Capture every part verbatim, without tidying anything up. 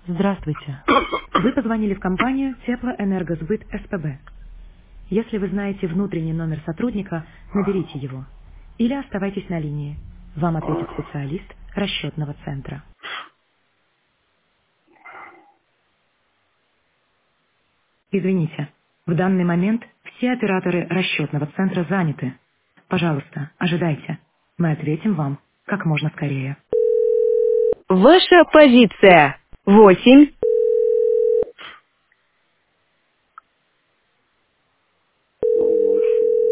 Здравствуйте. Вы позвонили в компанию Теплоэнергосбыт СПБ. Если вы знаете внутренний номер сотрудника, наберите его. Или оставайтесь на линии. Вам ответит специалист расчетного центра. Извините, в данный момент все операторы расчетного центра заняты. Пожалуйста, ожидайте. Мы ответим вам как можно скорее. Ваша позиция. Восемь. Восемь.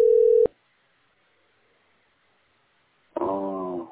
А,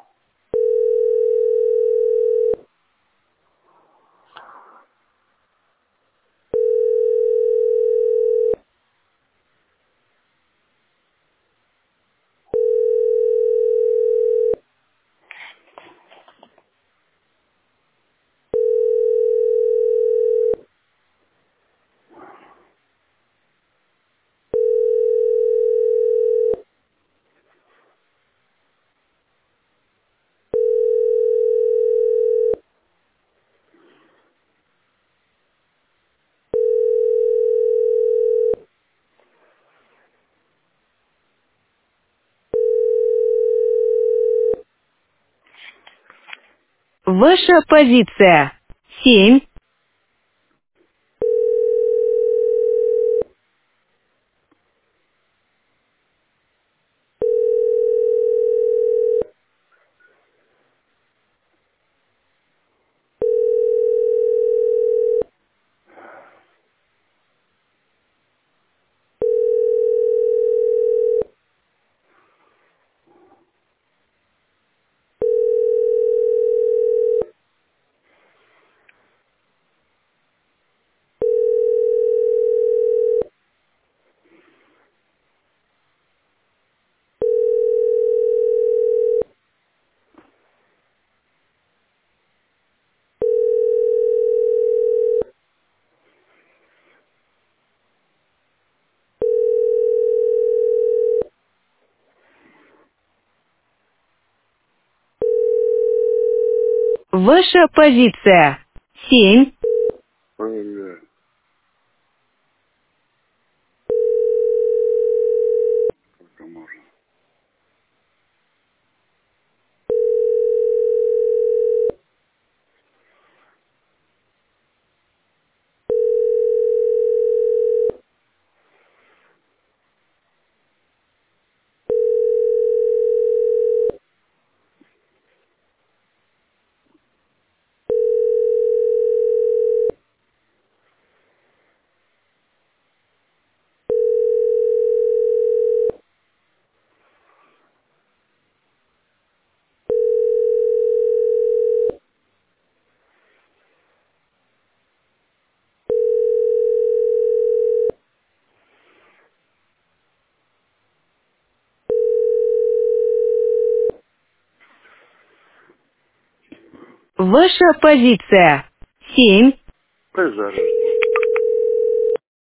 Ваша позиция. Семь. Ваша позиция. Семь. проверяю. Сколько можно. Ваша позиция. Семь. Пусть заряжу.